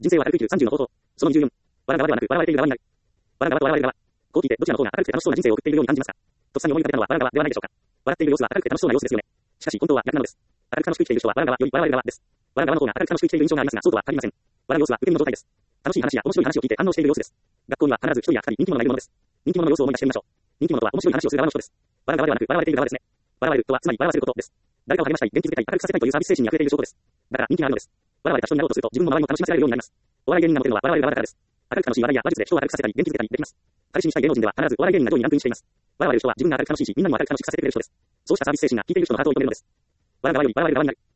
人生を明るく生きる30の方法。その24。笑う側ではなく、笑われている側になる。笑う側と笑われる側。こう聞いて、どちらの方が明るくて楽しそうな人生を送っているように感じますか？とっさに思い浮かべたのは笑う側ではないでしょうか。笑っている様子は明るくて楽しそうな様子ですよね。しかし、本当は逆なのです。明るく楽しく生きている人は笑う側より笑われる側です。笑う側の方が明るく楽しく生きている印象がありますが、そうとは限りません。笑う様子は受け身の状態です。楽しい話や面白い話を聞いて反応している様子です。学校には必ず一人や二人人気者がいるものです。人気者の様子を思い出してみましょう。人気者とは面白い話をする側の人です。笑う側ではなく、笑われている側ですね。笑われるとは、つまり笑わせることです。誰かを励ましたい、元気づけたい、明るくさせたいというサービス精神に溢れている証拠です。だから人気があるのです。笑われた人になろうとすると、自分の周りも楽しませられるようになります。お笑い芸人がモテるのは笑われる側だからです。明るく楽しい笑いや話術で人を明るくさせたり、元気づけたりできます。彼氏にしたい芸能人では必ずお笑い芸人が上位にランクインしています。笑われる人は自分が明るく楽しいし、みんなにも明るく楽しくさせてくれる人です。そうしたサービス精神が聞いている人のハートを射止めるのです。笑う側より笑われる側になる。